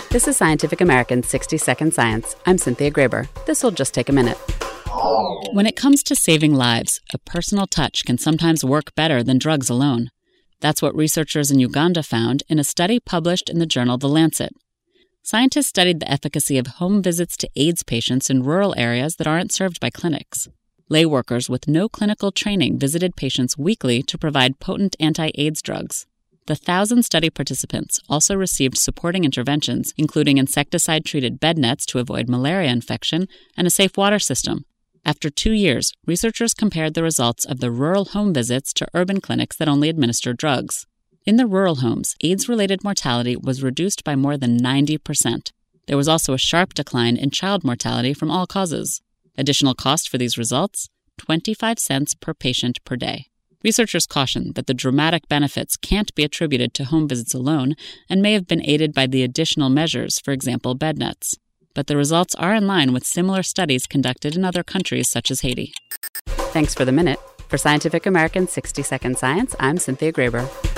This is Scientific American's 60-Second Science. I'm Cynthia Graber. This will just take a minute. When it comes to saving lives, a personal touch can sometimes work better than drugs alone. That's what researchers in Uganda found in a study published in the journal The Lancet. Scientists studied the efficacy of home visits to AIDS patients in rural areas that aren't served by clinics. Lay workers with no clinical training visited patients weekly to provide potent anti-AIDS drugs. The 1,000 study participants also received supporting interventions, including insecticide-treated bed nets to avoid malaria infection and a safe water system. After 2 years, researchers compared the results of the rural home visits to urban clinics that only administer drugs. In the rural homes, AIDS-related mortality was reduced by more than 90%. There was also a sharp decline in child mortality from all causes. Additional cost for these results? 25 cents per patient per day. Researchers caution that the dramatic benefits can't be attributed to home visits alone and may have been aided by the additional measures, for example, bed nets. But the results are in line with similar studies conducted in other countries such as Haiti. Thanks for the minute. For Scientific American's 60-Second Science, I'm Cynthia Graber.